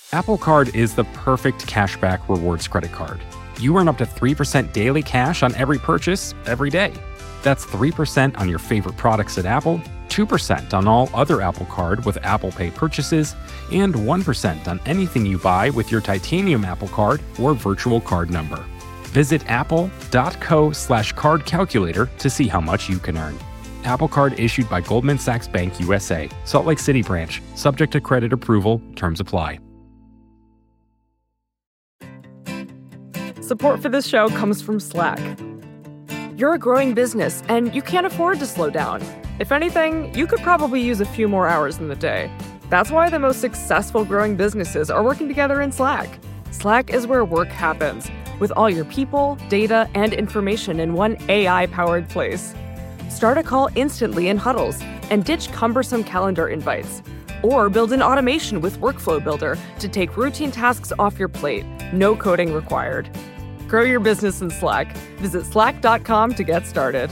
Apple Card is the perfect cashback rewards credit card. You earn up to 3% daily cash on every purchase every day. That's 3% on your favorite products at Apple, 2% on all other Apple Card with Apple Pay purchases, and 1% on anything you buy with your titanium Apple Card or virtual card number. Visit apple.co/card calculator to see how much you can earn. Apple Card issued by Goldman Sachs Bank USA, Salt Lake City branch, subject to credit approval, terms apply. Support for this show comes from Slack. You're a growing business and you can't afford to slow down. If anything, you could probably use a few more hours in the day. That's why the most successful growing businesses are working together in Slack. Slack is where work happens, with all your people, data, and information in one AI-powered place. Start a call instantly in huddles and ditch cumbersome calendar invites. Or build an automation with Workflow Builder to take routine tasks off your plate. No coding required. Grow your business in Slack. Visit slack.com to get started.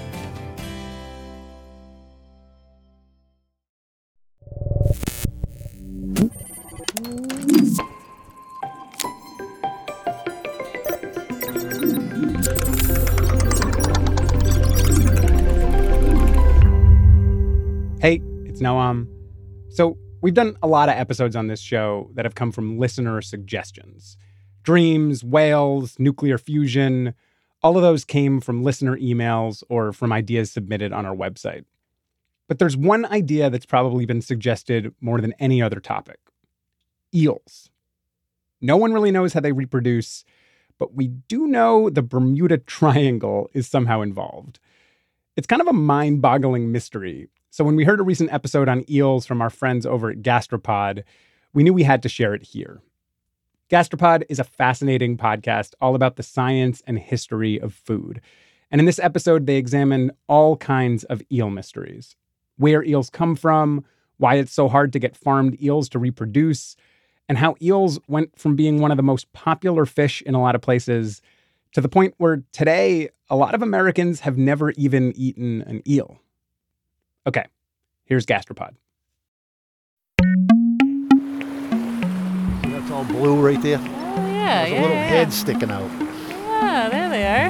Hey, it's Noam. So we've done a lot of episodes on this show that have come from listener suggestions. Dreams, whales, nuclear fusion, all of those came from listener emails or from ideas submitted on our website. But there's one idea that's probably been suggested more than any other topic. Eels. No one really knows how they reproduce, but we do know the Bermuda Triangle is somehow involved. It's kind of a mind-boggling mystery. So when we heard a recent episode on eels from our friends over at Gastropod, we knew we had to share it here. Gastropod is a fascinating podcast all about the science and history of food. And in this episode, they examine all kinds of eel mysteries. Where eels come from, why it's so hard to get farmed eels to reproduce, and how eels went from being one of the most popular fish in a lot of places to the point where today, a lot of Americans have never even eaten an eel. Okay, here's Gastropod. That's all blue right there. Oh, yeah, There's a little head sticking out. Yeah, there they are.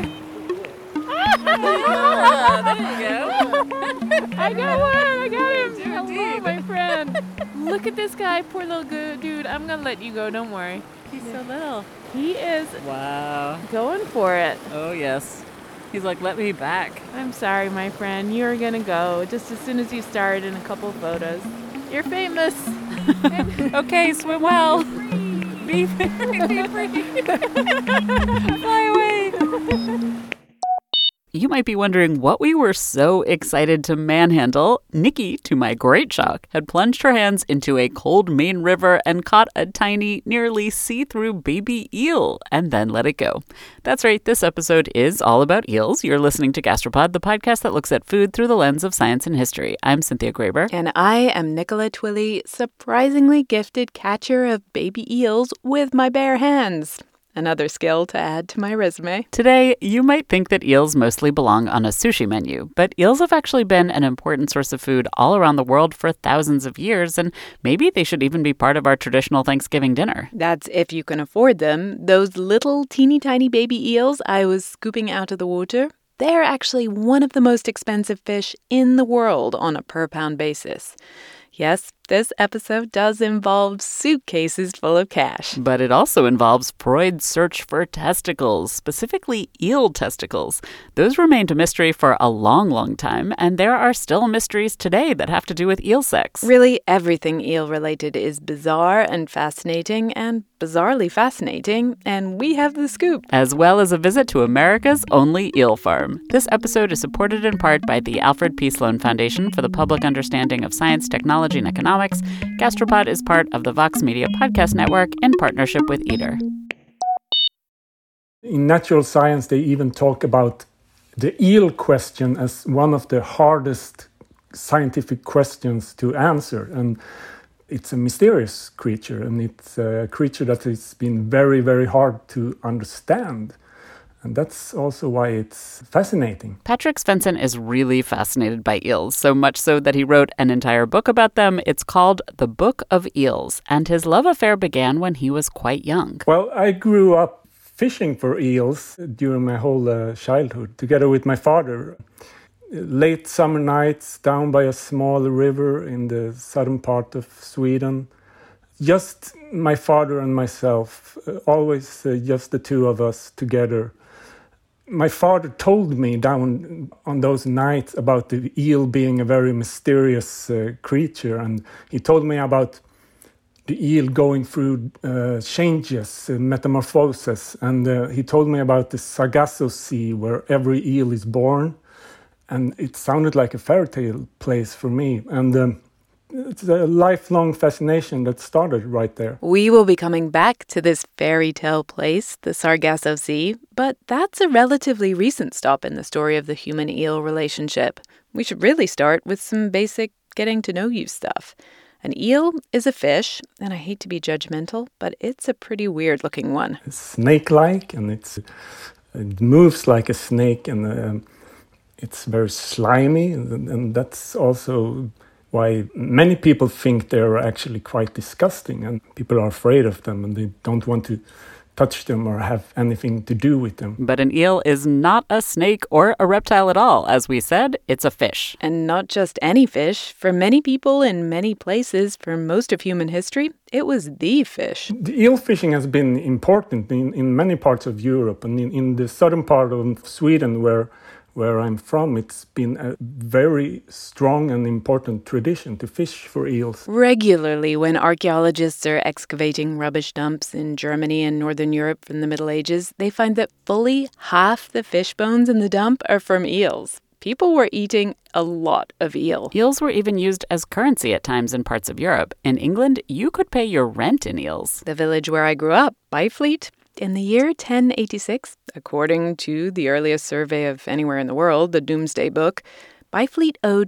There you go. I got one. I got him. Hello, deep. my friend. Look at this guy. Poor little dude. I'm going to let you go. Don't worry. He's so little. He is Wow. going for it. Oh, yes. He's like, let me back. I'm sorry, my friend. You're going to go just as soon as you start in a couple of photos. You're famous. Okay, swim well. Be free. Fly away. You might be wondering what we were so excited to manhandle. Nikki, to my great shock, had plunged her hands into a cold Maine river and caught a tiny, nearly see-through baby eel, and then let it go. That's right, this episode is all about eels. You're listening to Gastropod, the podcast that looks at food through the lens of science and history. I'm Cynthia Graber. And I am Nicola Twilley, surprisingly gifted catcher of baby eels with my bare hands. Another skill to add to my resume. Today, you might think that eels mostly belong on a sushi menu, but eels have actually been an important source of food all around the world for thousands of years, and maybe they should even be part of our traditional Thanksgiving dinner. That's if you can afford them. Those little teeny tiny baby eels I was scooping out of the water, they're actually one of the most expensive fish in the world on a per pound basis. Yes, this episode does involve suitcases full of cash. But it also involves Freud's search for testicles, specifically eel testicles. Those remained a mystery for a long, long time, and there are still mysteries today that have to do with eel sex. Really, everything eel-related is bizarre and fascinating, and bizarrely fascinating, and we have the scoop. As well as a visit to America's only eel farm. This episode is supported in part by the Alfred P. Sloan Foundation for the Public Understanding of Science, Technology, and Economics. Gastropod is part of the Vox Media Podcast Network in partnership with Eater. In natural science, they even talk about the eel question as one of the hardest scientific questions to answer. And it's a mysterious creature, and it's a creature that has been very, very hard to understand. And that's also why it's fascinating. Patrick Svensson is really fascinated by eels, so much so that he wrote an entire book about them. It's called The Book of Eels, and his love affair began when he was quite young. Well, I grew up fishing for eels during my whole childhood, together with my father. Late summer nights down by a small river in the southern part of Sweden. Just my father and myself, always just the two of us together. My father told me down on those nights about the eel being a very mysterious creature, and he told me about the eel going through changes, metamorphosis, and he told me about the Sargasso Sea where every eel is born, and it sounded like a fairy tale place for me, and it's a lifelong fascination that started right there. We will be coming back to this fairy tale place, the Sargasso Sea, but that's a relatively recent stop in the story of the human-eel relationship. We should really start with some basic getting-to-know-you stuff. An eel is a fish, and I hate to be judgmental, but it's a pretty weird-looking one. It's snake-like, and it moves like a snake, and it's very slimy, and that's also why many people think they're actually quite disgusting, and people are afraid of them and they don't want to touch them or have anything to do with them. But an eel is not a snake or a reptile at all. As we said, it's a fish. And not just any fish. For many people in many places, for most of human history, it was the fish. The eel fishing has been important in many parts of Europe, and in the southern part of Sweden where I'm from, it's been a very strong and important tradition to fish for eels. Regularly, when archaeologists are excavating rubbish dumps in Germany and Northern Europe from the Middle Ages, they find that fully half the fish bones in the dump are from eels. People were eating a lot of eel. Eels were even used as currency at times in parts of Europe. In England, you could pay your rent in eels. The village where I grew up, Byfleet, in the year 1086, according to the earliest survey of anywhere in the world, the Doomsday Book, Byfleet owed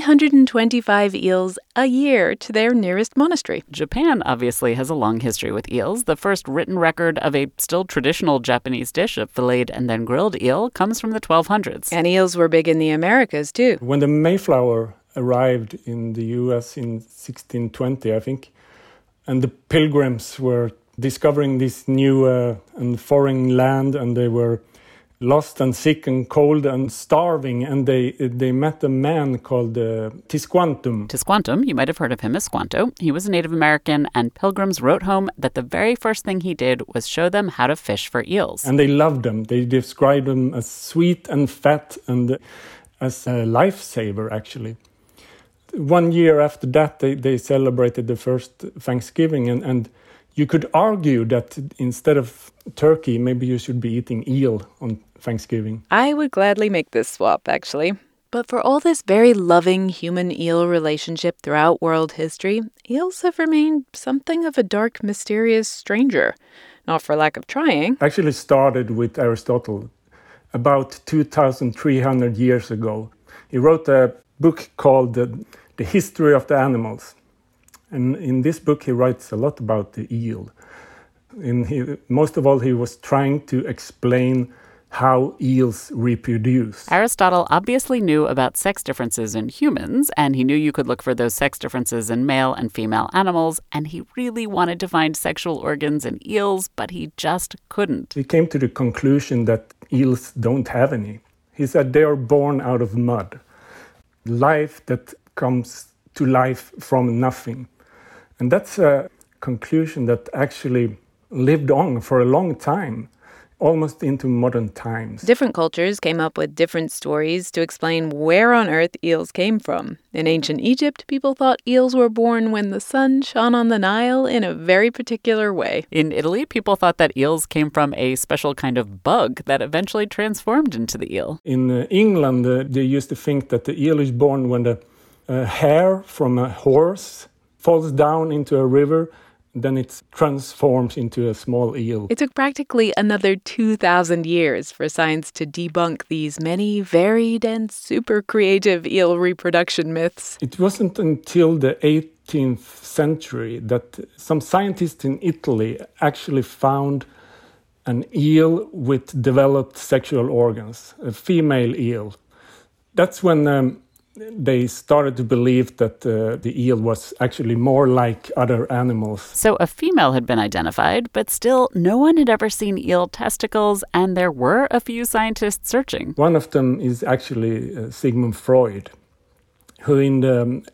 325 eels a year to their nearest monastery. Japan obviously has a long history with eels. The first written record of a still traditional Japanese dish of filleted and then grilled eel comes from the 1200s. And eels were big in the Americas, too. When the Mayflower arrived in the U.S. in 1620, I think, and the Pilgrims were discovering this new and foreign land, and they were lost and sick and cold and starving, and they met a man called Tisquantum. Tisquantum, you might have heard of him as Squanto. He was a Native American, and pilgrims wrote home that the very first thing he did was show them how to fish for eels. And they loved them. They described them as sweet and fat and as a lifesaver, actually. 1 year after that, they celebrated the first Thanksgiving, and you could argue that instead of turkey, maybe you should be eating eel on Thanksgiving. I would gladly make this swap, actually. But for all this very loving human-eel relationship throughout world history, eels have remained something of a dark, mysterious stranger. Not for lack of trying. Actually started with Aristotle about 2,300 years ago. He wrote a book called The History of the Animals. And in this book, he writes a lot about the eel. Most of all, he was trying to explain how eels reproduce. Aristotle obviously knew about sex differences in humans, and he knew you could look for those sex differences in male and female animals, and he really wanted to find sexual organs in eels, but he just couldn't. He came to the conclusion that eels don't have any. He said they are born out of mud. Life that comes to life from nothing. And that's a conclusion that actually lived on for a long time, almost into modern times. Different cultures came up with different stories to explain where on earth eels came from. In ancient Egypt, people thought eels were born when the sun shone on the Nile in a very particular way. In Italy, people thought that eels came from a special kind of bug that eventually transformed into the eel. In England, they used to think that the eel is born when the hair from a horse falls down into a river, then it transforms into a small eel. It took practically another 2,000 years for science to debunk these many varied and super creative eel reproduction myths. It wasn't until the 18th century that some scientists in Italy actually found an eel with developed sexual organs, a female eel. That's when they started to believe that the eel was actually more like other animals. So a female had been identified, but still no one had ever seen eel testicles, and there were a few scientists searching. One of them is actually Sigmund Freud, who in the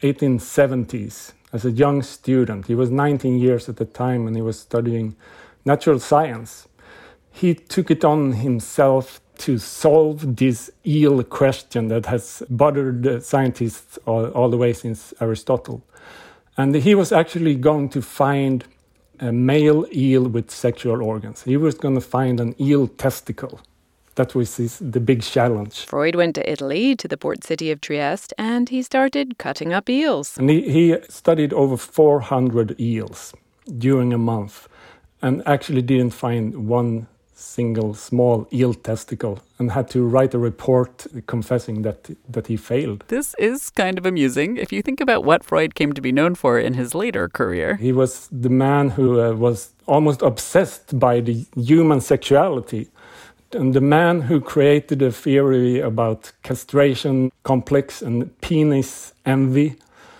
1870s, as a young student, he was 19 years at the time and he was studying natural science. He took it on himself to solve this eel question that has bothered scientists all the way since Aristotle. And he was actually going to find a male eel with sexual organs. He was going to find an eel testicle. That was the big challenge. Freud went to Italy, to the port city of Trieste, and he started cutting up eels. And he studied over 400 eels during a month and actually didn't find one single small eel testicle and had to write a report confessing that he failed. This is kind of amusing if you think about what Freud came to be known for in his later career. He was the man who was almost obsessed by the human sexuality, and the man who created a theory about castration complex and penis envy.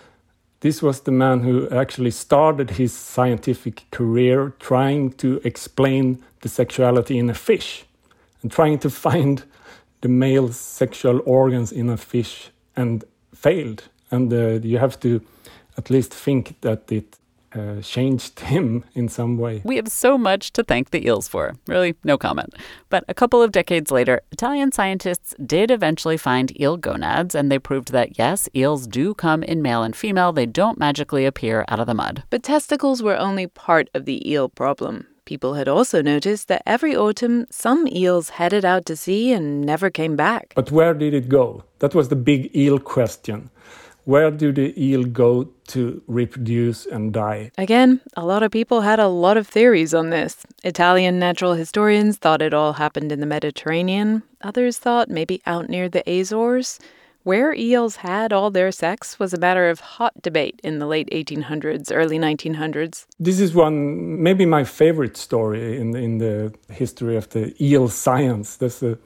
This was the man who actually started his scientific career trying to explain the sexuality in a fish and trying to find the male sexual organs in a fish and failed. And you have to at least think that it changed him in some way. We have so much to thank the eels for. Really, no comment. But a couple of decades later, Italian scientists did eventually find eel gonads, and they proved that, yes, eels do come in male and female. They don't magically appear out of the mud. But testicles were only part of the eel problem. People had also noticed that every autumn, some eels headed out to sea and never came back. But where did it go? That was the big eel question. Where do the eel go to reproduce and die? Again, a lot of people had a lot of theories on this. Italian natural historians thought it all happened in the Mediterranean. Others thought maybe out near the Azores. Where eels had all their sex was a matter of hot debate in the late 1800s, early 1900s. This is maybe my favorite story in the history of the eel science. There's a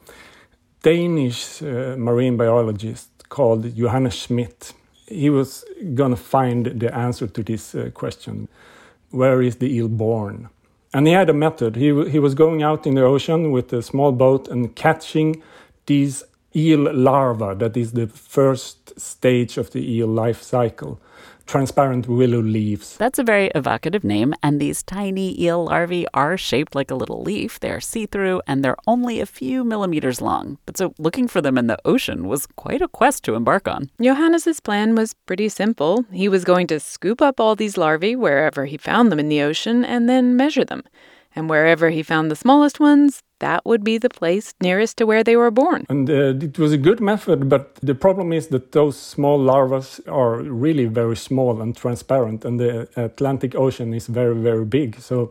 Danish marine biologist called Johannes Schmidt. He was going to find the answer to this question. Where is the eel born? And he had a method. He was going out in the ocean with a small boat and catching these eel larvae. That is the first stage of the eel life cycle. Transparent willow leaves. That's a very evocative name, and these tiny eel larvae are shaped like a little leaf. They're see-through, and they're only a few millimeters long. But so looking for them in the ocean was quite a quest to embark on. Johannes's plan was pretty simple. He was going to scoop up all these larvae wherever he found them in the ocean and then measure them. And wherever he found the smallest ones, that would be the place nearest to where they were born. And it was a good method, but the problem is that those small larvae are really very small and transparent, and the Atlantic Ocean is very, very big. So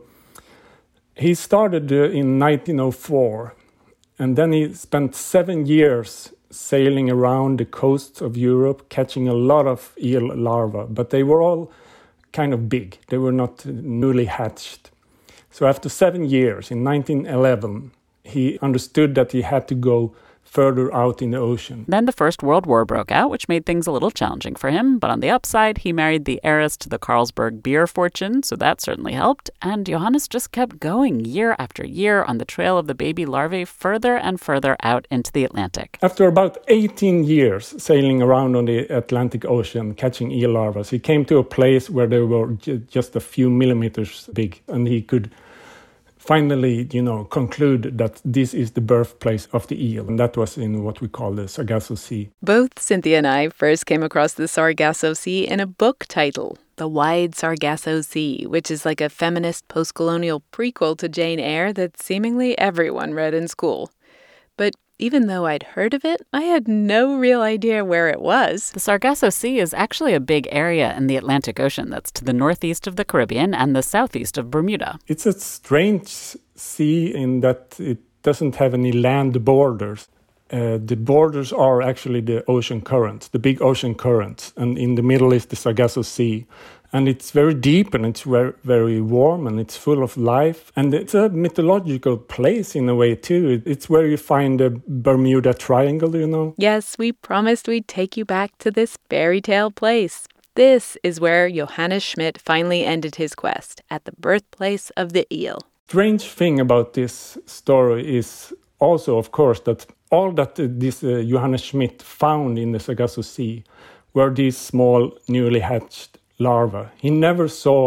he started in 1904, and then he spent 7 years sailing around the coasts of Europe, catching a lot of eel larvae, but they were all kind of big. They were not newly hatched. So after 7 years, in 1911, he understood that he had to go further out in the ocean. Then the First World War broke out, which made things a little challenging for him. But on the upside, he married the heiress to the Carlsberg beer fortune, so that certainly helped. And Johannes just kept going year after year on the trail of the baby larvae further and further out into the Atlantic. After about 18 years sailing around on the Atlantic Ocean, catching eel larvae, he came to a place where they were just a few millimeters big, and he could finally, conclude that this is the birthplace of the eel, and that was in what we call the Sargasso Sea. Both Cynthia and I first came across the Sargasso Sea in a book title, The Wide Sargasso Sea, which is like a feminist post-colonial prequel to Jane Eyre that seemingly everyone read in school. But even though I'd heard of it, I had no real idea where it was. The Sargasso Sea is actually a big area in the Atlantic Ocean that's to the northeast of the Caribbean and the southeast of Bermuda. It's a strange sea in that it doesn't have any land borders. The borders are actually the ocean currents, the big ocean currents, and in the middle is the Sargasso Sea. And it's very deep and it's very, very warm and it's full of life. And it's a mythological place in a way too. It's where you find the Bermuda Triangle, you know. Yes, we promised we'd take you back to this fairy tale place. This is where Johannes Schmidt finally ended his quest, at the birthplace of the eel. Strange thing about this story is also, of course, that all that this Johannes Schmidt found in the Sargasso Sea were these small, newly hatched larvae. He never saw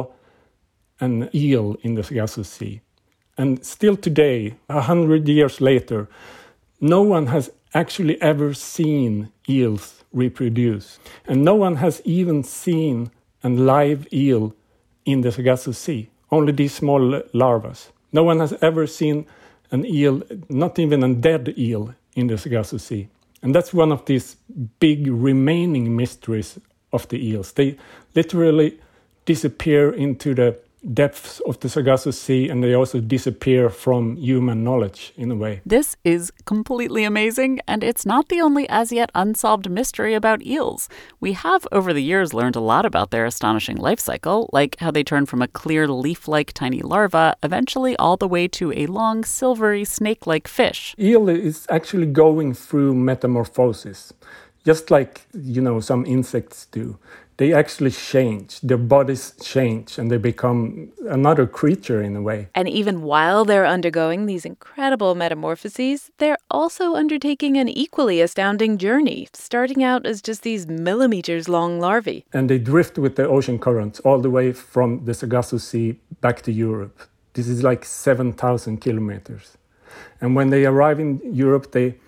an eel in the Sargasso Sea. And still today, 100 years later, no one has actually ever seen eels reproduce. And no one has even seen a live eel in the Sargasso Sea, only these small larvae. No one has ever seen an eel, not even a dead eel, in the Sargasso Sea. And that's one of these big remaining mysteries of the eels. They literally disappear into the depths of the Sargasso Sea, and they also disappear from human knowledge in a way. This is completely amazing, and it's not the only as yet unsolved mystery about eels. We have over the years learned a lot about their astonishing life cycle, like how they turn from a clear leaf-like tiny larva eventually all the way to a long silvery snake-like fish. Eel is actually going through metamorphosis, just like, some insects do. They actually change, their bodies change, and they become another creature in a way. And even while they're undergoing these incredible metamorphoses, they're also undertaking an equally astounding journey, starting out as just these millimeters-long larvae. And they drift with the ocean currents all the way from the Sargasso Sea back to Europe. This is like 7,000 kilometers. And when they arrive in Europe, they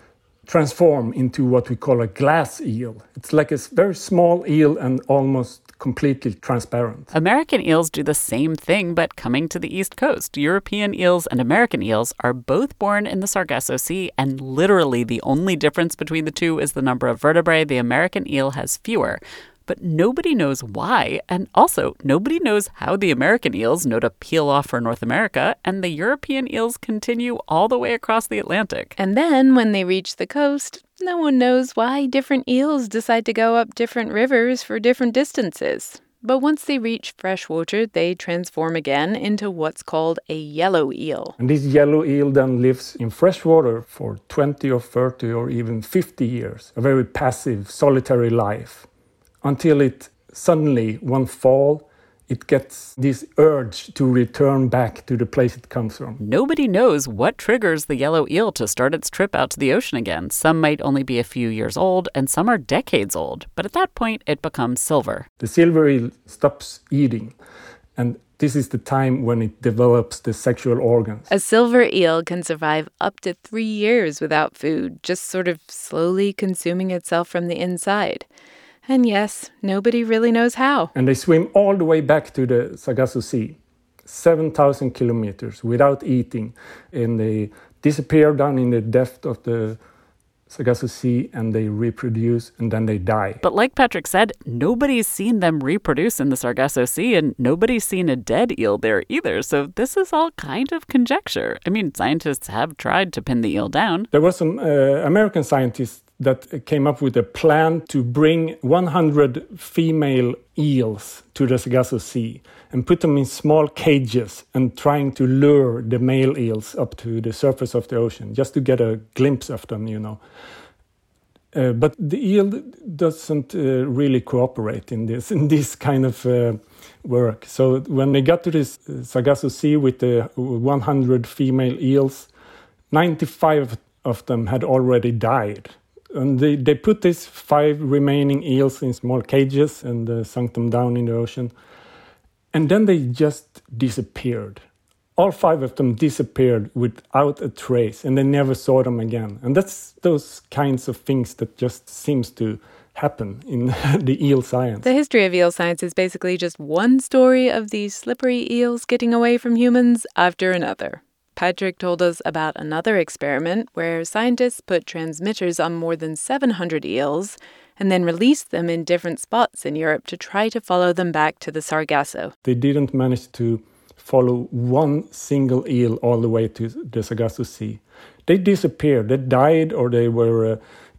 transform into what we call a glass eel. It's like a very small eel and almost completely transparent. American eels do the same thing, but coming to the East Coast. European eels and American eels are both born in the Sargasso Sea, and literally the only difference between the two is the number of vertebrae. The American eel has fewer. But nobody knows why, and also nobody knows how the American eels know to peel off for North America, and the European eels continue all the way across the Atlantic. And then when they reach the coast, no one knows why different eels decide to go up different rivers for different distances. But once they reach fresh water, they transform again into what's called a yellow eel. And this yellow eel then lives in fresh water for 20 or 30 or even 50 years, a very passive, solitary life. Until it suddenly, one fall, it gets this urge to return back to the place it comes from. Nobody knows what triggers the yellow eel to start its trip out to the ocean again. Some might only be a few years old, and some are decades old. But at that point, it becomes silver. The silver eel stops eating, and this is the time when it develops the sexual organs. A silver eel can survive up to 3 years without food, just sort of slowly consuming itself from the inside. And yes, nobody really knows how. And they swim all the way back to the Sargasso Sea, 7,000 kilometers without eating. And they disappear down in the depth of the Sargasso Sea, and they reproduce, and then they die. But like Patrick said, nobody's seen them reproduce in the Sargasso Sea, and nobody's seen a dead eel there either. So this is all kind of conjecture. I mean, scientists have tried to pin the eel down. There were some American scientists that came up with a plan to bring 100 female eels to the Sargasso Sea and put them in small cages and trying to lure the male eels up to the surface of the ocean, just to get a glimpse of them, But the eel doesn't really cooperate in this kind of work. So when they got to this Sargasso Sea with the 100 female eels, 95 of them had already died. And they put these 5 remaining eels in small cages and sunk them down in the ocean. And then they just disappeared. All 5 of them disappeared without a trace, and they never saw them again. And that's those kinds of things that just seems to happen in the eel science. The history of eel science is basically just one story of these slippery eels getting away from humans after another. Patrick told us about another experiment where scientists put transmitters on more than 700 eels and then released them in different spots in Europe to try to follow them back to the Sargasso. They didn't manage to follow one single eel all the way to the Sargasso Sea. They disappeared. They died, or they were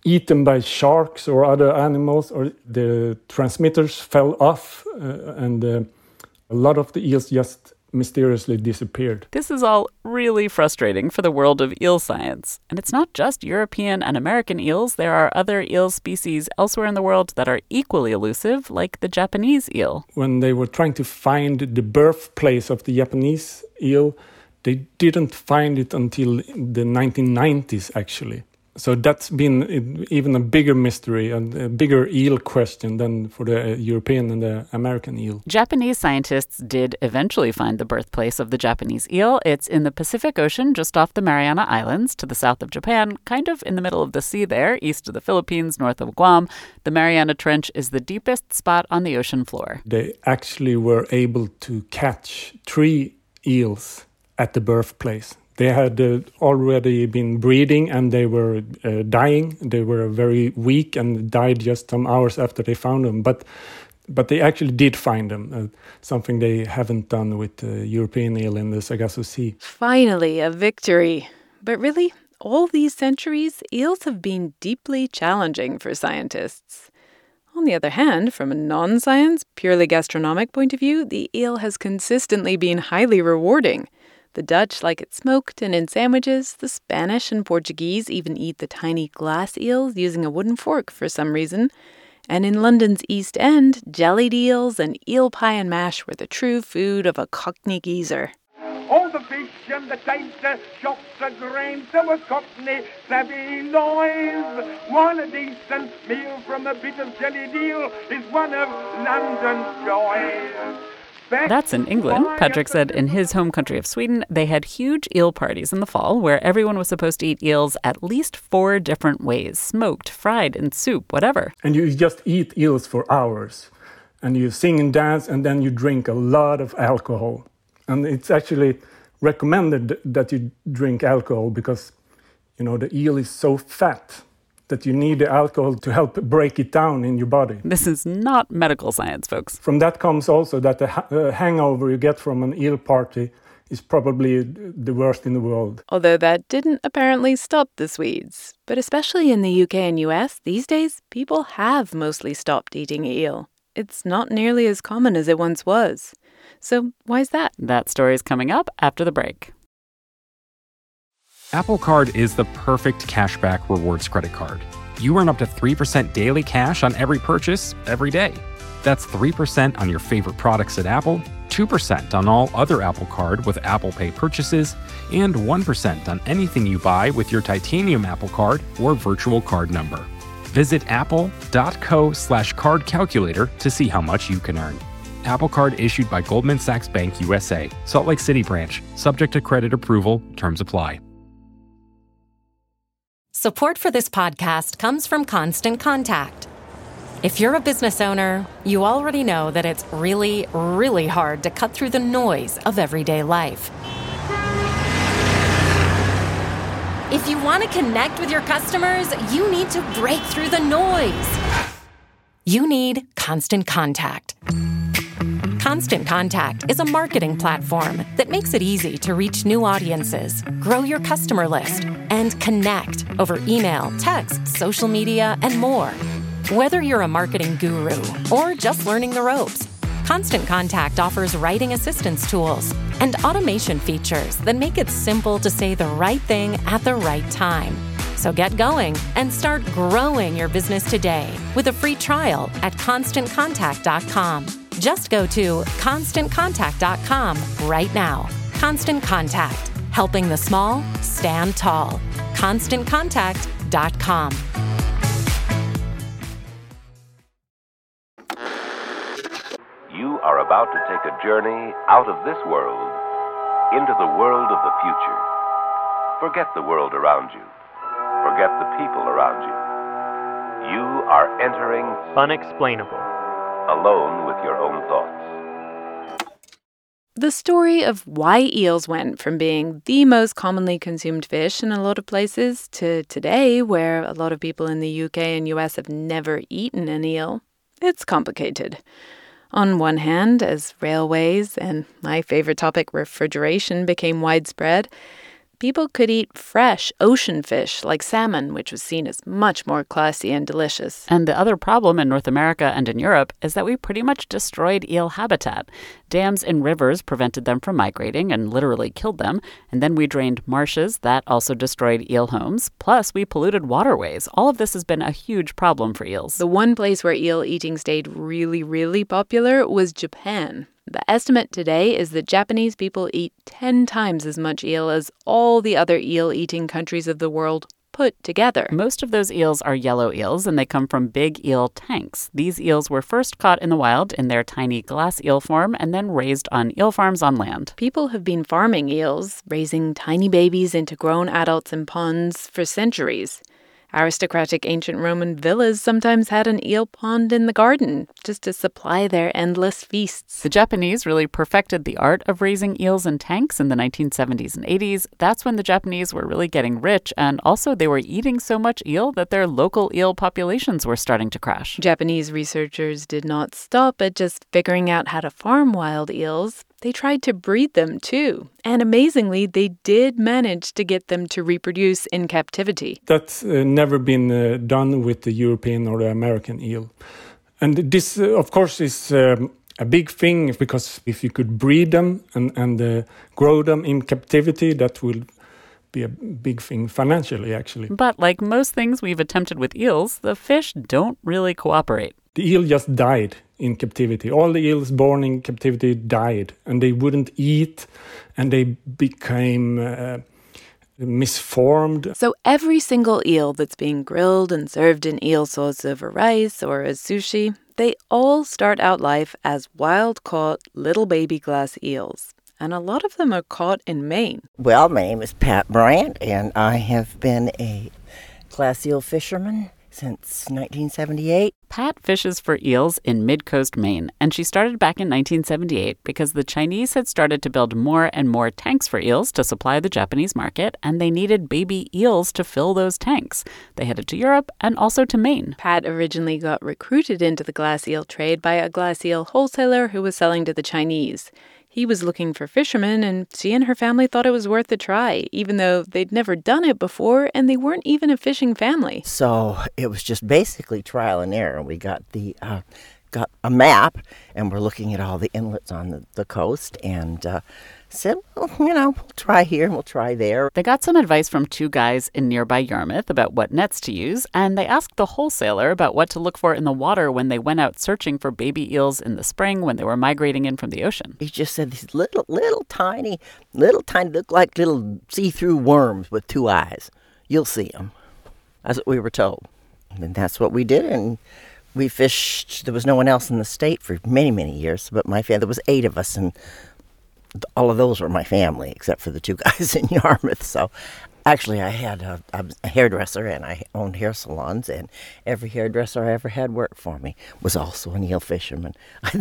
eaten by sharks or other animals, or the transmitters fell off, and a lot of the eels just mysteriously disappeared. This is all really frustrating for the world of eel science. And it's not just European and American eels. There are other eel species elsewhere in the world that are equally elusive, like the Japanese eel. When they were trying to find the birthplace of the Japanese eel, they didn't find it until the 1990s, actually. So that's been even a bigger mystery and a bigger eel question than for the European and the American eel. Japanese scientists did eventually find the birthplace of the Japanese eel. It's in the Pacific Ocean, just off the Mariana Islands, to the south of Japan, kind of in the middle of the sea there, east of the Philippines, north of Guam. The Mariana Trench is the deepest spot on the ocean floor. They actually were able to catch 3 eels at the birthplace. They had already been breeding and they were dying. They were very weak and died just some hours after they found them. But they actually did find them, something they haven't done with the European eel in the Sargasso Sea. Finally, a victory. But really, all these centuries, eels have been deeply challenging for scientists. On the other hand, from a non-science, purely gastronomic point of view, the eel has consistently been highly rewarding. The Dutch like it smoked and in sandwiches. The Spanish and Portuguese even eat the tiny glass eels using a wooden fork for some reason. And in London's East End, jellied eels and eel pie and mash were the true food of a Cockney geezer. All the fish and the taster, shops are grain, so a Cockney savvy noise. One a decent meal from a bit of jellied eel is one of London's joys. That's in England. Patrick said in his home country of Sweden, they had huge eel parties in the fall where everyone was supposed to eat eels at least 4 different ways: smoked, fried, in soup, whatever. And you just eat eels for hours. And you sing and dance, and then you drink a lot of alcohol. And it's actually recommended that you drink alcohol because, the eel is so fat that you need the alcohol to help break it down in your body. This is not medical science, folks. From that comes also that the hangover you get from an eel party is probably the worst in the world. Although that didn't apparently stop the Swedes. But especially in the UK and US, these days, people have mostly stopped eating eel. It's not nearly as common as it once was. So why is that? That story is coming up after the break. Apple Card is the perfect cashback rewards credit card. You earn up to 3% daily cash on every purchase every day. That's 3% on your favorite products at Apple, 2% on all other Apple Card with Apple Pay purchases, and 1% on anything you buy with your titanium Apple Card or virtual card number. Visit apple.co/card calculator to see how much you can earn. Apple Card issued by Goldman Sachs Bank USA, Salt Lake City branch, subject to credit approval, terms apply. Support for this podcast comes from Constant Contact. If you're a business owner, you already know that it's really, really hard to cut through the noise of everyday life. If you want to connect with your customers, you need to break through the noise. You need Constant Contact. Constant Contact is a marketing platform that makes it easy to reach new audiences, grow your customer list, and connect over email, text, social media, and more. Whether you're a marketing guru or just learning the ropes, Constant Contact offers writing assistance tools and automation features that make it simple to say the right thing at the right time. So get going and start growing your business today with a free trial at ConstantContact.com. Just go to ConstantContact.com right now. Constant Contact, helping the small stand tall. ConstantContact.com. You are about to take a journey out of this world into the world of the future. Forget the world around you. Forget the people around you. You are entering Unexplainable. Alone with your own thoughts. The story of why eels went from being the most commonly consumed fish in a lot of places to today, where a lot of people in the UK and US have never eaten an eel, it's complicated. On one hand, as railways and my favorite topic, refrigeration, became widespread, People could eat fresh ocean fish like salmon, which was seen as much more classy and delicious. And the other problem in North America and in Europe is that we pretty much destroyed eel habitat. Dams in rivers prevented them from migrating and literally killed them. And then we drained marshes that also destroyed eel homes. Plus, we polluted waterways. All of this has been a huge problem for eels. The one place where eel eating stayed really, really popular was Japan. The estimate today is that Japanese people eat 10 times as much eel as all the other eel-eating countries of the world put together. Most of those eels are yellow eels, and they come from big eel tanks. These eels were first caught in the wild in their tiny glass eel form and then raised on eel farms on land. People have been farming eels, raising tiny babies into grown adults in ponds for centuries. Aristocratic ancient Roman villas sometimes had an eel pond in the garden just to supply their endless feasts. The Japanese really perfected the art of raising eels in tanks in the 1970s and 80s. That's when the Japanese were really getting rich, and also they were eating so much eel that their local eel populations were starting to crash. Japanese researchers did not stop at just figuring out how to farm wild eels. They tried to breed them, too. And amazingly, they did manage to get them to reproduce in captivity. That's never been done with the European or the American eel. And this, of course, is a big thing, because if you could breed them and grow them in captivity, that will be a big thing financially, actually. But like most things we've attempted with eels, the fish don't really cooperate. The eel just died in captivity. All the eels born in captivity died, and they wouldn't eat, and they became misformed. So every single eel that's being grilled and served in eel sauce over rice or as sushi, they all start out life as wild-caught little baby glass eels. And a lot of them are caught in Maine. Well, my name is Pat Bryant, and I have been a glass eel fisherman since 1978. Pat fishes for eels in mid-coast Maine, and she started back in 1978 because the Chinese had started to build more and more tanks for eels to supply the Japanese market, and they needed baby eels to fill those tanks. They headed to Europe and also to Maine. Pat originally got recruited into the glass eel trade by a glass eel wholesaler who was selling to the Chinese. He was looking for fishermen, and she and her family thought it was worth a try, even though they'd never done it before, and they weren't even a fishing family. So it was just basically trial and error. We got got a map, and we're looking at all the inlets on the coast, and said, well, we'll try here and we'll try there. They got some advice from two guys in nearby Yarmouth about what nets to use, and they asked the wholesaler about what to look for in the water when they went out searching for baby eels in the spring when they were migrating in from the ocean. He just said these little tiny, look like little see-through worms with two eyes. You'll see them. That's what we were told. And that's what we did, and we fished. There was no one else in the state for many, many years, but my family, there was 8 of us, and all of those were my family, except for the 2 guys in Yarmouth. So actually I had a hairdresser, and I owned hair salons, and every hairdresser I ever had work for me was also an eel fisherman.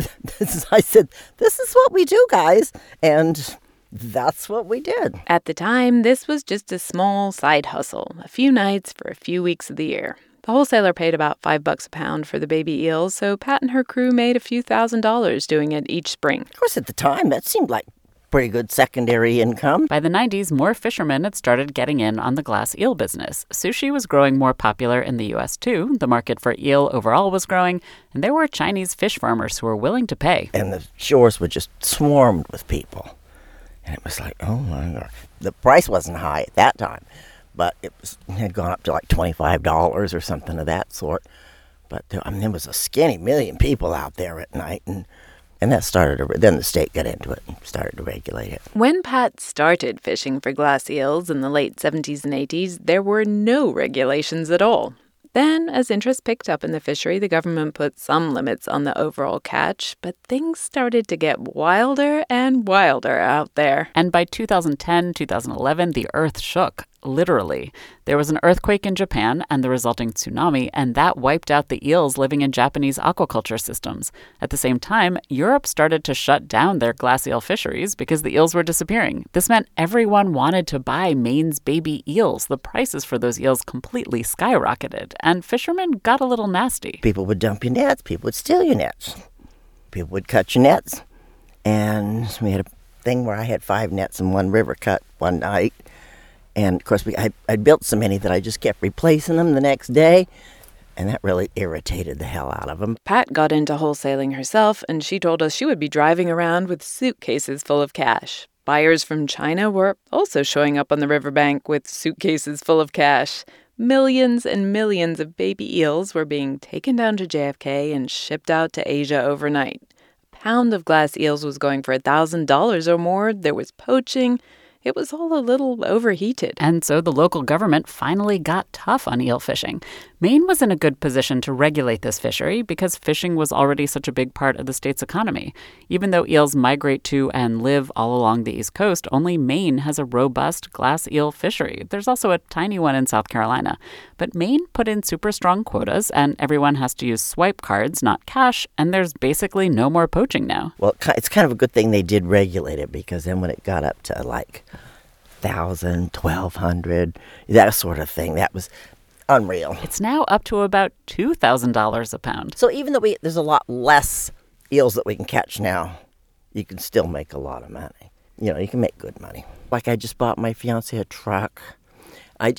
I said, this is what we do, guys, and that's what we did. At the time, this was just a small side hustle, a few nights for a few weeks of the year. The wholesaler paid about $5 a pound for the baby eels, so Pat and her crew made a few $1,000s doing it each spring. Of course, at the time, that seemed like pretty good secondary income. By the 90s, more fishermen had started getting in on the glass eel business. Sushi was growing more popular in the U.S., too. The market for eel overall was growing, and there were Chinese fish farmers who were willing to pay. And the shores were just swarmed with people. And it was like, oh, my God. The price wasn't high at that time, but it had gone up to like $25 or something of that sort. But there was a skinny million people out there at night, and that started then the state got into it and started to regulate it. When Pat started fishing for glass eels in the late 70s and 80s, there were no regulations at all. Then, as interest picked up in the fishery, the government put some limits on the overall catch, but things started to get wilder and wilder out there. And by 2010, 2011, the earth shook. Literally. There was an earthquake in Japan and the resulting tsunami, and that wiped out the eels living in Japanese aquaculture systems. At the same time, Europe started to shut down their glass eel fisheries because the eels were disappearing. This meant everyone wanted to buy Maine's baby eels. The prices for those eels completely skyrocketed, and fishermen got a little nasty. People would dump your nets. People would steal your nets. People would cut your nets. And we had a thing where I had 5 nets in one river cut one night. And, of course, I built so many that I just kept replacing them the next day, and that really irritated the hell out of them. Pat got into wholesaling herself, and she told us she would be driving around with suitcases full of cash. Buyers from China were also showing up on the riverbank with suitcases full of cash. Millions and millions of baby eels were being taken down to JFK and shipped out to Asia overnight. A pound of glass eels was going for $1,000 or more. There was poaching. It was all a little overheated. And so the local government finally got tough on eel fishing. Maine was in a good position to regulate this fishery because fishing was already such a big part of the state's economy. Even though eels migrate to and live all along the East Coast, only Maine has a robust glass eel fishery. There's also a tiny one in South Carolina. But Maine put in super strong quotas, and everyone has to use swipe cards, not cash, and there's basically no more poaching now. Well, it's kind of a good thing they did regulate it, because then when it got up to like 1,000, 1,200, that sort of thing, that was unreal. It's now up to about $2,000 a pound. So even though there's a lot less eels that we can catch now, you can still make a lot of money. You know, you can make good money. Like I just bought my fiance a truck. I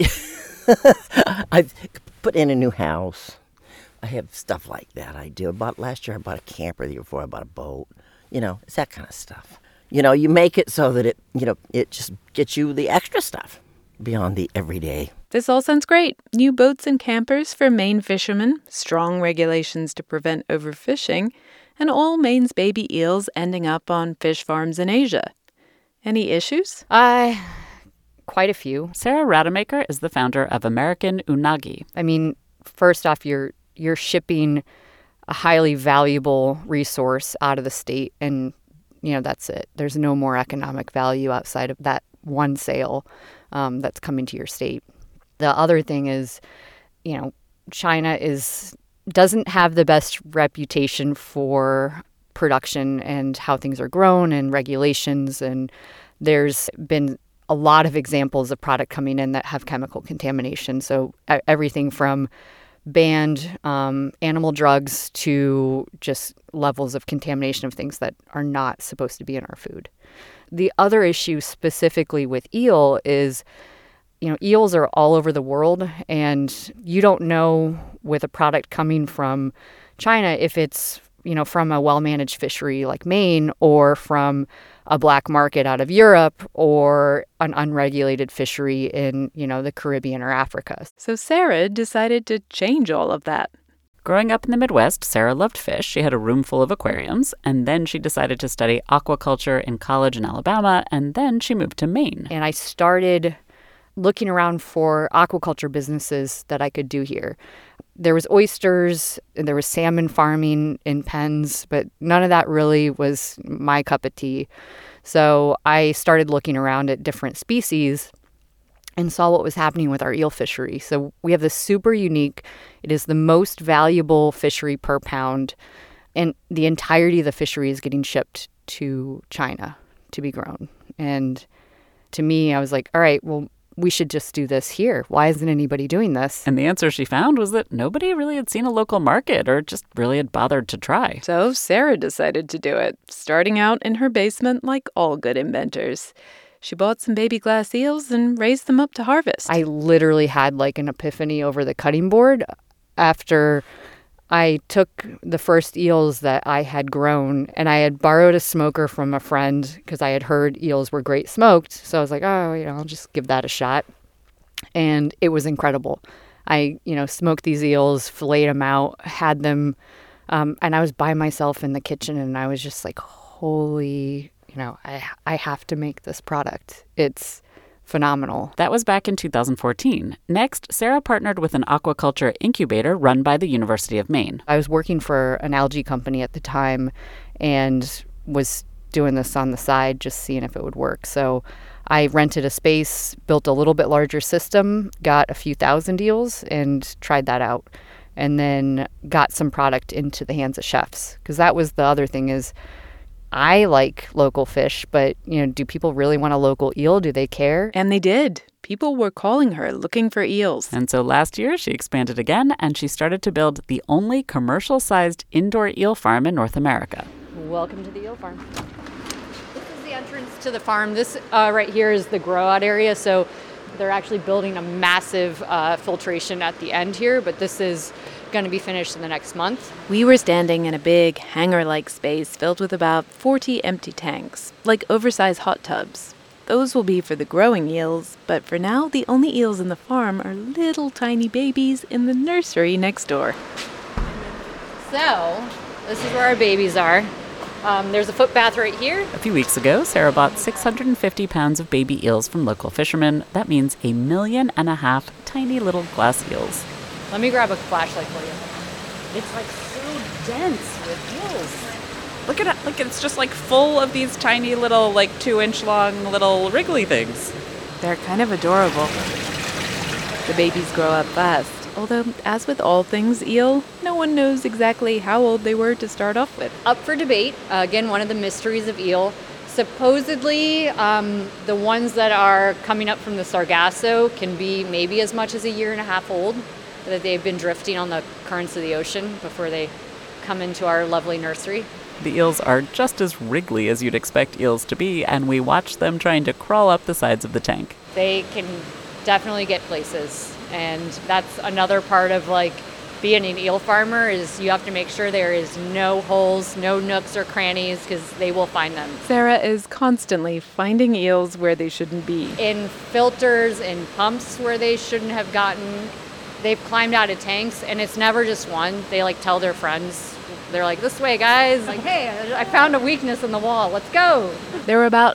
put in a new house. I have stuff like that I do. Last year I bought a camper. The year before I bought a boat. You know, it's that kind of stuff. You know, you make it so that it just gets you the extra stuff beyond the everyday. This all sounds great. New boats and campers for Maine fishermen, strong regulations to prevent overfishing, and all Maine's baby eels ending up on fish farms in Asia. Any issues? Quite a few. Sarah Rademacher is the founder of American Unagi. I mean, first off, you're shipping a highly valuable resource out of the state, and that's it. There's no more economic value outside of that one sale that's coming to your state. The other thing is, China doesn't have the best reputation for production and how things are grown and regulations. And there's been a lot of examples of product coming in that have chemical contamination. So everything from banned animal drugs to just levels of contamination of things that are not supposed to be in our food. The other issue specifically with eel is, eels are all over the world, and you don't know with a product coming from China if it's, from a well-managed fishery like Maine or from a black market out of Europe or an unregulated fishery in, the Caribbean or Africa. So Sarah decided to change all of that. Growing up in the Midwest, Sarah loved fish. She had a room full of aquariums, and then she decided to study aquaculture in college in Alabama, and then she moved to Maine. And I started looking around for aquaculture businesses that I could do here. There was oysters, and there was salmon farming in pens, but none of that really was my cup of tea. So I started looking around at different species and saw what was happening with our eel fishery. So we have this super unique, it is the most valuable fishery per pound, and the entirety of the fishery is getting shipped to China to be grown. And to me, I was like, all right, well, we should just do this here. Why isn't anybody doing this? And the answer she found was that nobody really had seen a local market or just really had bothered to try. So Sarah decided to do it, starting out in her basement like all good inventors. She bought some baby glass eels and raised them up to harvest. I literally had like an epiphany over the cutting board after I took the first eels that I had grown, and I had borrowed a smoker from a friend because I had heard eels were great smoked. So I was like, I'll just give that a shot. And it was incredible. I, smoked these eels, filleted them out, had them, and I was by myself in the kitchen, and I was just like, holy, I have to make this product. It's phenomenal. That was back in 2014. Next, Sarah partnered with an aquaculture incubator run by the University of Maine. I was working for an algae company at the time and was doing this on the side, just seeing if it would work. So I rented a space, built a little bit larger system, got a few thousand eels, and tried that out. And then got some product into the hands of chefs. Because that was the other thing is, I like local fish, but, do people really want a local eel? Do they care? And they did. People were calling her looking for eels. And so last year, she expanded again, and she started to build the only commercial-sized indoor eel farm in North America. Welcome to the eel farm. This is the entrance to the farm. This right here is the grow-out area. So They're actually building a massive filtration at the end here, but this is going to be finished in the next month. We were standing in a big hangar-like space filled with about 40 empty tanks, like oversized hot tubs. Those will be for the growing eels, but for now, the only eels in the farm are little tiny babies in the nursery next door. So, this is where our babies are. There's a foot bath right here. A few weeks ago, Sarah bought 650 pounds of baby eels from local fishermen. That means 1.5 million tiny little glass eels. Let me grab a flashlight for you. It's like so dense with eels. Look at it. Look, it's just like full of these tiny little, like 2-inch long little wriggly things. They're kind of adorable. The babies grow up fast. Although, as with all things eel, no one knows exactly how old they were to start off with. Up for debate. Again, one of the mysteries of eel. Supposedly, the ones that are coming up from the Sargasso can be maybe as much as 1.5 years old, that they've been drifting on the currents of the ocean before they come into our lovely nursery. The eels are just as wriggly as you'd expect eels to be, and we watch them trying to crawl up the sides of the tank. They can definitely get places, and that's another part of like being an eel farmer is you have to make sure there is no holes, no nooks or crannies, because they will find them. Sarah is constantly finding eels where they shouldn't be. In filters, in pumps where they shouldn't have gotten. They've climbed out of tanks, and it's never just one. They like tell their friends. They're like, this way, guys. Like, hey, I found a weakness in the wall. Let's go. There were about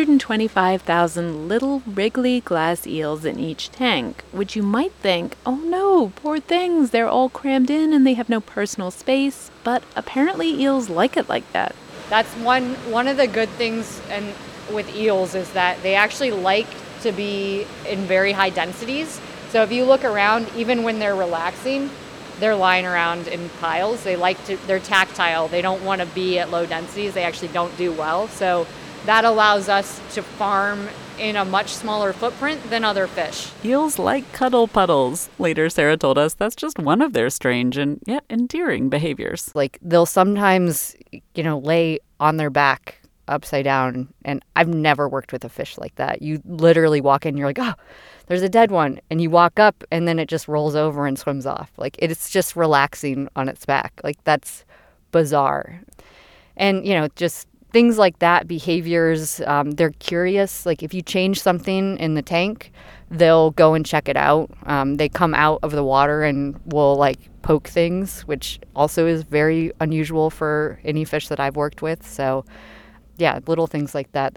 125,000 little wriggly glass eels in each tank, which you might think, oh no, poor things. They're all crammed in and they have no personal space. But apparently eels like it like that. That's one of the good things and with eels is that they actually like to be in very high densities. So if you look around, even when they're relaxing, they're lying around in piles. They're tactile. They don't want to be at low densities. They actually don't do well. So that allows us to farm in a much smaller footprint than other fish. Eels like cuddle puddles. Later, Sarah told us that's just one of their strange and yet endearing behaviors. Like they'll sometimes, lay on their back upside down. And I've never worked with a fish like that. You literally walk in, you're like, oh, there's a dead one. And you walk up and then it just rolls over and swims off. Like it's just relaxing on its back. Like that's bizarre. And, just things like that, behaviors, they're curious. Like if you change something in the tank, they'll go and check it out. They come out of the water and will poke things, which also is very unusual for any fish that I've worked with. So yeah, little things like that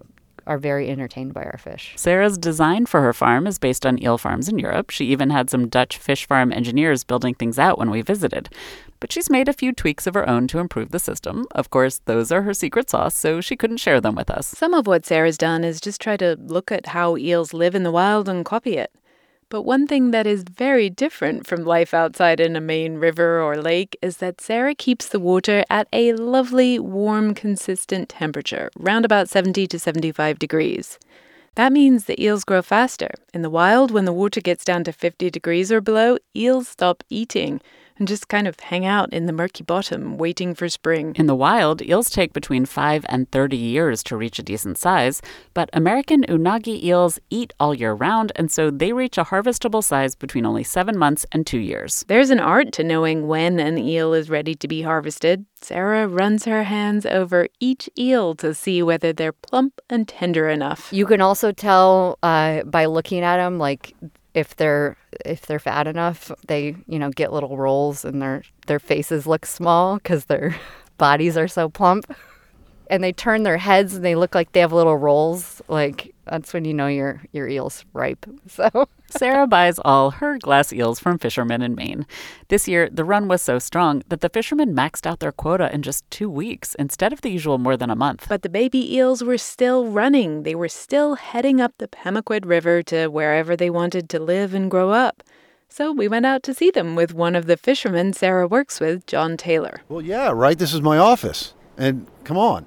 are very entertained by our fish. Sarah's design for her farm is based on eel farms in Europe. She even had some Dutch fish farm engineers building things out when we visited. But she's made a few tweaks of her own to improve the system. Of course, those are her secret sauce, so she couldn't share them with us. Some of what Sarah's done is just try to look at how eels live in the wild and copy it. But one thing that is very different from life outside in a main river or lake is that Sarah keeps the water at a lovely, warm, consistent temperature, round about 70 to 75 degrees. That means the eels grow faster. In the wild, when the water gets down to 50 degrees or below, eels stop eating and just kind of hang out in the murky bottom, waiting for spring. In the wild, eels take between 5 and 30 years to reach a decent size, but American unagi eels eat all year round, and so they reach a harvestable size between only 7 months and 2 years. There's an art to knowing when an eel is ready to be harvested. Sarah runs her hands over each eel to see whether they're plump and tender enough. You can also tell by looking at them, if they're fat enough, they get little rolls and their faces look small because their bodies are so plump, and they turn their heads and they look like they have little rolls. That's when you know your eel's ripe. So Sarah buys all her glass eels from fishermen in Maine. This year, the run was so strong that the fishermen maxed out their quota in just 2 weeks instead of the usual more than a month. But the baby eels were still running. They were still heading up the Pemaquid River to wherever they wanted to live and grow up. So we went out to see them with one of the fishermen Sarah works with, John Taylor. Well, yeah, right. This is my office. And come on.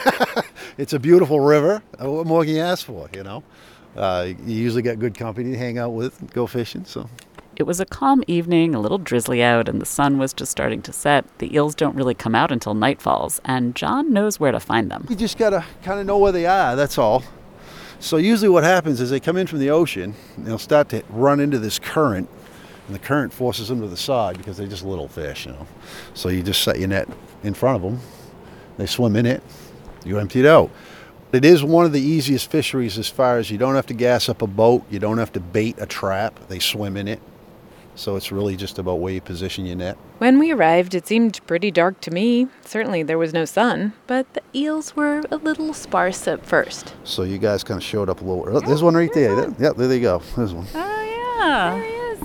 It's a beautiful river. What more can you ask for, You usually get good company to hang out with and go fishing, so. It was a calm evening, a little drizzly out, and the sun was just starting to set. The eels don't really come out until night falls, and John knows where to find them. You just got to kind of know where they are, that's all. So usually what happens is they come in from the ocean, and they'll start to run into this current, and the current forces them to the side because they're just little fish, So you just set your net in front of them. They swim in it. You empty it out. It is one of the easiest fisheries as far as you don't have to gas up a boat. You don't have to bait a trap. They swim in it. So it's really just about where you position your net. When we arrived, it seemed pretty dark to me. Certainly there was no sun, but the eels were a little sparse at first. So you guys kind of showed up a little. Oh, there's one right there. Yep, there they go. There's one. Oh, yeah. There he is.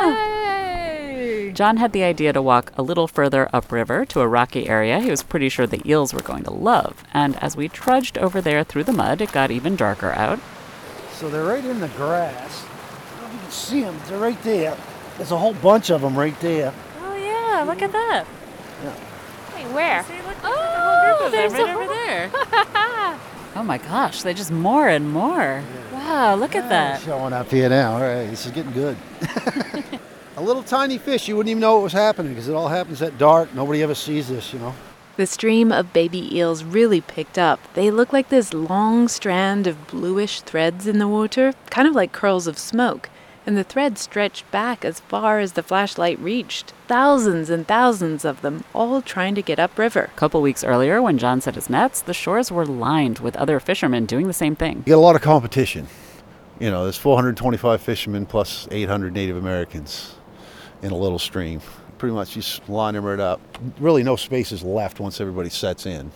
Yeah. John had the idea to walk a little further upriver to a rocky area he was pretty sure the eels were going to love. And as we trudged over there through the mud, it got even darker out. So they're right in the grass. I don't know if you can see them. They're right there. There's a whole bunch of them right there. Oh, yeah. Look at that. Yeah. Wait, where? See, look, oh, there's right over there. Oh, my gosh. They just more and more. Wow, look at that. Showing up here now. All right, this is getting good. A little tiny fish, you wouldn't even know what was happening because it all happens at dark. Nobody ever sees this, The stream of baby eels really picked up. They look like this long strand of bluish threads in the water, kind of like curls of smoke. And the threads stretched back as far as the flashlight reached. Thousands and thousands of them, all trying to get upriver. A couple weeks earlier, when John set his nets, the shores were lined with other fishermen doing the same thing. You get a lot of competition. There's 425 fishermen plus 800 Native Americans in a little stream. Pretty much just line them right up. Really no spaces left once everybody sets in.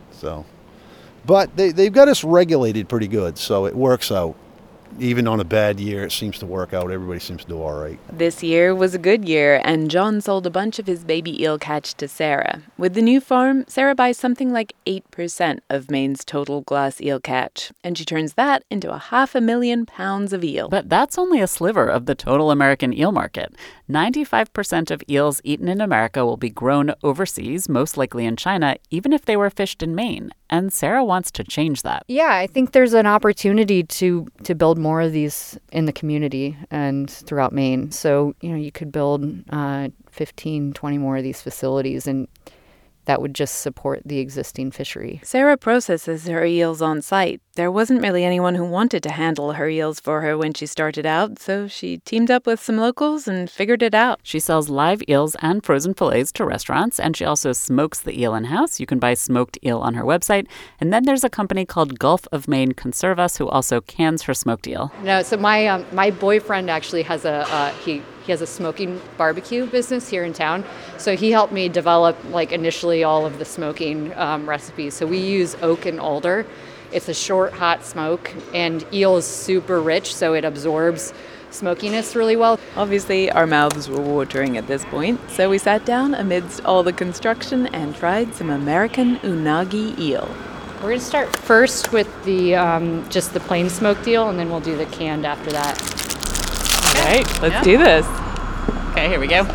But they've got us regulated pretty good, so it works out. Even on a bad year, it seems to work out. Everybody seems to do all right. This year was a good year, and John sold a bunch of his baby eel catch to Sarah. With the new farm, Sarah buys something like 8% of Maine's total glass eel catch, and she turns that into 500,000 pounds of eel. But that's only a sliver of the total American eel market. 95% of eels eaten in America will be grown overseas, most likely in China, even if they were fished in Maine. And Sarah wants to change that. Yeah, I think there's an opportunity to build more of these in the community and throughout Maine. So, you could build 15, 20 more of these facilities, and that would just support the existing fishery. Sarah processes her eels on site. There wasn't really anyone who wanted to handle her eels for her when she started out, so she teamed up with some locals and figured it out. She sells live eels and frozen fillets to restaurants, and she also smokes the eel in-house. You can buy smoked eel on her website. And then there's a company called Gulf of Maine Conserve Us who also cans her smoked eel. No, so my boyfriend actually has he has a smoking barbecue business here in town. So he helped me develop, initially all of the smoking recipes. So we use oak and alder. It's a short, hot smoke, and eel is super rich, so it absorbs smokiness really well. Obviously, our mouths were watering at this point, so we sat down amidst all the construction and tried some American unagi eel. We're going to start first with the just the plain smoked eel, and then we'll do the canned after that. All right, let's do this. Okay, here we go.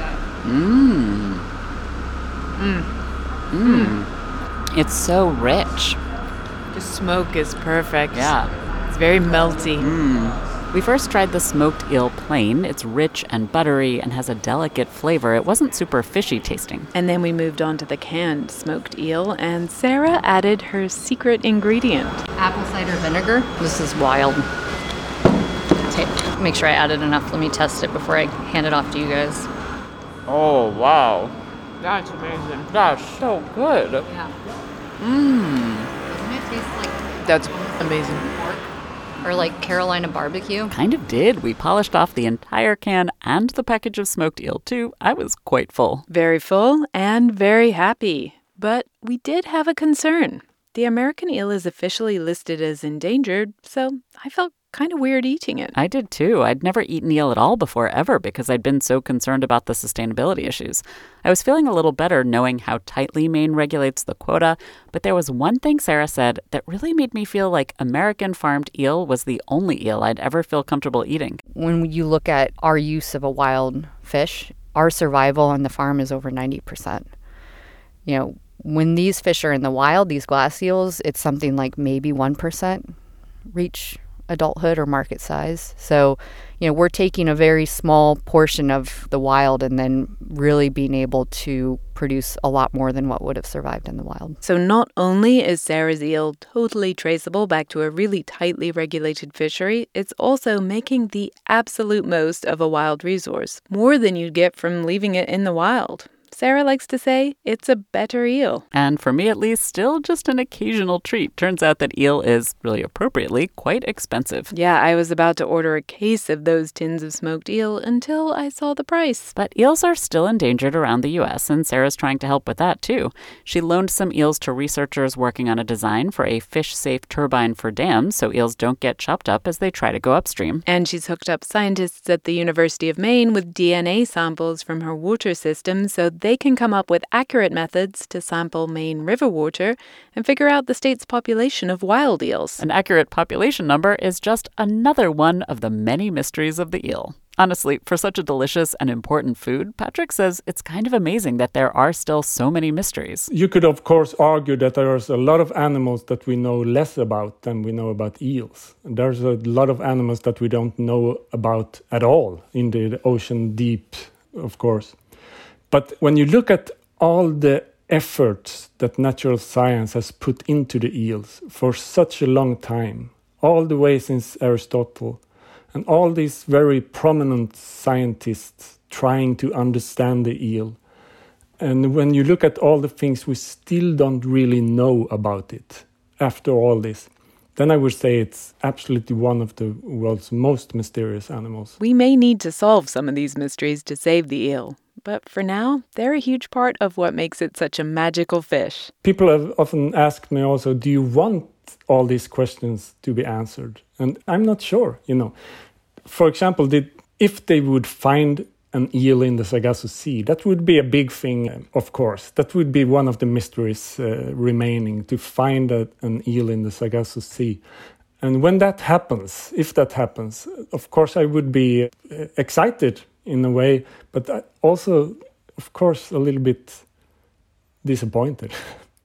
It's so rich. The smoke is perfect. Yeah. It's very melty. We first tried the smoked eel plain. It's rich and buttery and has a delicate flavor. It wasn't super fishy tasting. And then we moved on to the canned smoked eel, and Sarah added her secret ingredient. Apple cider vinegar. This is wild. Make sure I added enough. Let me test it before I hand it off to you guys. Oh, wow. That's amazing. That's so good. Yeah. Doesn't it taste like That's amazing. pork? Or like Carolina barbecue? Kind of did. We polished off the entire can and the package of smoked eel, too. I was quite full. Very full and very happy. But we did have a concern. The American eel is officially listed as endangered, so I felt kind of weird eating it. I did too. I'd never eaten eel at all before, ever, because I'd been so concerned about the sustainability issues. I was feeling a little better knowing how tightly Maine regulates the quota, but there was one thing Sarah said that really made me feel like American farmed eel was the only eel I'd ever feel comfortable eating. When you look at our use of a wild fish, our survival on the farm is over 90%. When these fish are in the wild, these glass eels, it's something like maybe 1% reach adulthood or market size. So, we're taking a very small portion of the wild and then really being able to produce a lot more than what would have survived in the wild. So not only is Sarah's eel totally traceable back to a really tightly regulated fishery, it's also making the absolute most of a wild resource, more than you'd get from leaving it in the wild. Sarah likes to say it's a better eel. And for me at least, still just an occasional treat. Turns out that eel is, really appropriately, quite expensive. Yeah, I was about to order a case of those tins of smoked eel until I saw the price. But eels are still endangered around the U.S., and Sarah's trying to help with that, too. She loaned some eels to researchers working on a design for a fish-safe turbine for dams so eels don't get chopped up as they try to go upstream. And she's hooked up scientists at the University of Maine with DNA samples from her water system so they can come up with accurate methods to sample Maine river water and figure out the state's population of wild eels. An accurate population number is just another one of the many mysteries of the eel. Honestly, for such a delicious and important food, Patrick says it's kind of amazing that there are still so many mysteries. You could, of course, argue that there's a lot of animals that we know less about than we know about eels. There's a lot of animals that we don't know about at all in the ocean deep, of course. But when you look at all the efforts that natural science has put into the eels for such a long time, all the way since Aristotle, and all these very prominent scientists trying to understand the eel, and when you look at all the things we still don't really know about it after all this, then I would say it's absolutely one of the world's most mysterious animals. We may need to solve some of these mysteries to save the eel. But for now, they're a huge part of what makes it such a magical fish. People have often asked me also, do you want all these questions to be answered? And I'm not sure, For example, if they would find an eel in the Sargasso Sea, that would be a big thing, of course. That would be one of the mysteries remaining, to find an eel in the Sargasso Sea. And when that happens, if that happens, of course I would be excited in a way, but also, of course, a little bit disappointed.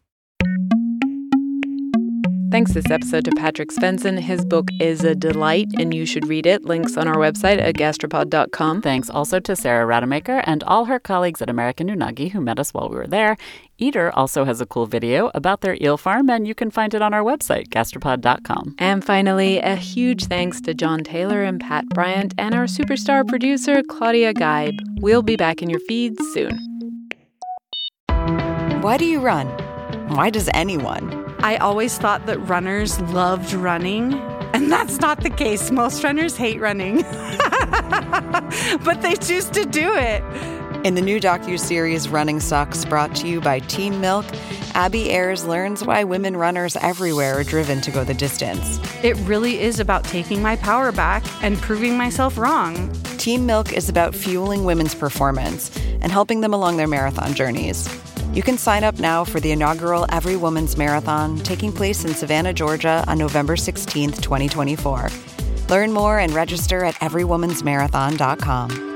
Thanks this episode to Patrick Svensson. His book is a delight, and you should read it. Links on our website at gastropod.com. Thanks also to Sarah Rademacher and all her colleagues at American Unagi who met us while we were there. Eater also has a cool video about their eel farm, and you can find it on our website, gastropod.com. And finally, a huge thanks to John Taylor and Pat Bryant and our superstar producer, Claudia Geib. We'll be back in your feeds soon. Why do you run? Why does anyone? I always thought that runners loved running, and that's not the case. Most runners hate running, but they choose to do it. In the new docuseries Running Sucks, brought to you by Team Milk, Abby Ayers learns why women runners everywhere are driven to go the distance. It really is about taking my power back and proving myself wrong. Team Milk is about fueling women's performance and helping them along their marathon journeys. You can sign up now for the inaugural Every Woman's Marathon taking place in Savannah, Georgia on November 16th, 2024. Learn more and register at everywomansmarathon.com.